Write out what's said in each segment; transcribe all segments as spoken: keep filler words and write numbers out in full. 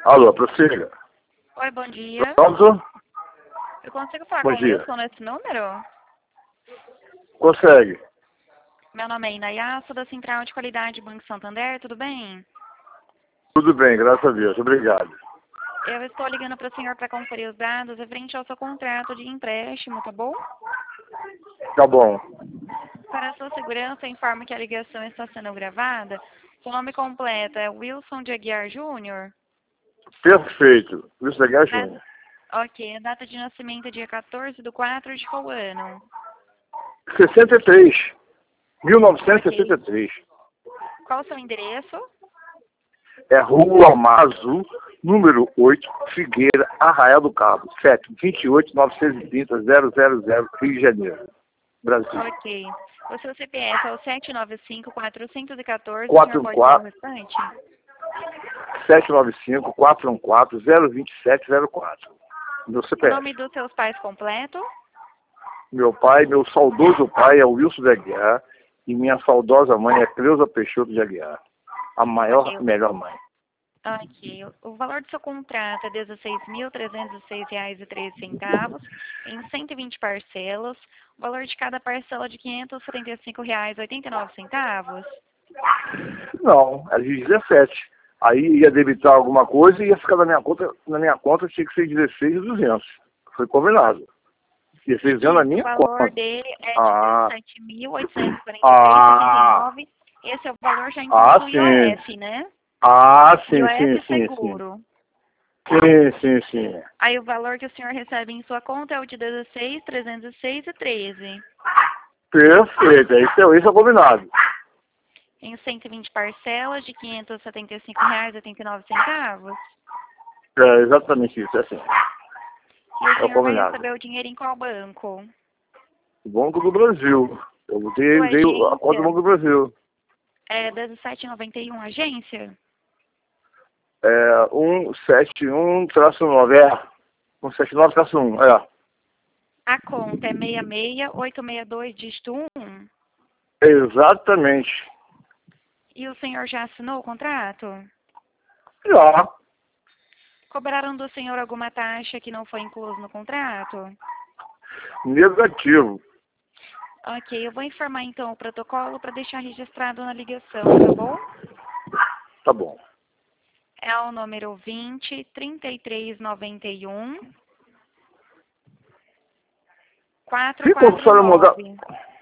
Alô, prossiga. Oi, bom dia. Pronto? Eu consigo falar Bom com o dia. Wilson nesse número? Consegue. Meu nome é Inaya, sou da Central de Qualidade Banco Santander, tudo bem? Tudo bem, graças a Deus. Obrigado. Eu estou ligando para o senhor para conferir os dados referente ao seu contrato de empréstimo, tá bom? Tá bom. Para a sua segurança, informo que a ligação está sendo gravada. Seu nome completo é Wilson de Aguiar Júnior? Perfeito. Wilson Aguiar Da- Júnior. Ok, a data de nascimento é dia quatorze de quatro de qual ano? sessenta e três. mil novecentos e sessenta e três. Qual o seu endereço? É Rua Mazu, número oito, Figueira, Arraial do Cabo, sete, vinte e oito, novecentos e trinta, zero zero zero, Rio de Janeiro, Brasil. Ok. O seu C P F é o sete nove cinco, quatro um quatro, o quatro senhor um pode dar o quatro, restante? sete nove cinco, quatro um quatro, zero dois sete zero quatro. Meu O C P F. nome dos seus pais completo? Meu pai, meu saudoso pai é o Wilson de Aguiar e minha saudosa mãe é Cleusa Peixoto de Aguiar. A maior Ok. e melhor mãe. Ok. O valor do seu contrato é dezesseis mil trezentos e seis reais e treze centavos em cento e vinte parcelas. O valor de cada parcela é de quinhentos e setenta e cinco reais e oitenta e nove centavos. Não, era de dezessete. Aí ia debitar alguma coisa e ia ficar na minha conta, na minha conta tinha que ser dezesseis mil e duzentos. Foi combinado. dezesseis anos na Isso, o minha valor conta. dele é de Ah, dezessete mil oitocentos e quarenta e três reais e oitenta e ah, nove. Esse é o valor já ah, incluso o sim. I O F, né? Ah, sim, sim, I O F sim, sim. seguro. Sim, sim, sim. Aí o valor que o senhor recebe em sua conta é o de dezesseis mil trezentos e seis reais e treze. Perfeito, isso é, isso é combinado. Em cento e vinte parcelas de quinhentos e setenta e cinco reais e oitenta e nove centavos. É exatamente isso, é assim. E o É o senhor vai combinado. receber o dinheiro em qual banco? O Banco do Brasil. Eu dei, Sua dei a conta do agência Banco do Brasil. é dezessete e noventa e um, agência? É cento e setenta e um traço nove, é. cento e setenta e nove traço um, é. A conta é seis seis oito seis dois, dígito um. Exatamente. E o senhor já assinou o contrato? Já. Cobraram do senhor alguma taxa que não foi incluso no contrato? Negativo. Ok, eu vou informar então o protocolo para deixar registrado na ligação, tá bom? Tá bom. É o número vinte, trinta e três, noventa e um, quatro Se for quatro só mudar... nove.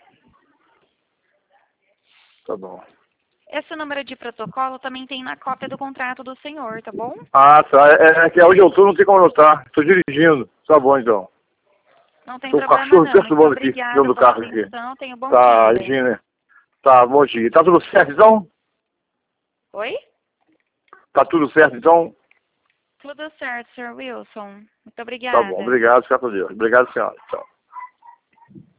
Tá bom. Esse número de protocolo também tem na cópia do contrato do senhor, tá bom? Ah, tá. É, é que hoje eu tô, não tem como anotar. Tô dirigindo. Tá bom, então. Não tem Tô com o problema cachorro não. Muito perturbando aqui, dentro obrigada do pela carro aqui. atenção. Tenha um bom Tá, dia. Gina. Tá, bom dia. Tá tudo certo, então? Oi? Tá tudo certo, então? Tudo certo, senhor Wilson. Muito Tá bom. obrigada. Obrigado, fica com Deus. Obrigado, senhora. Tchau.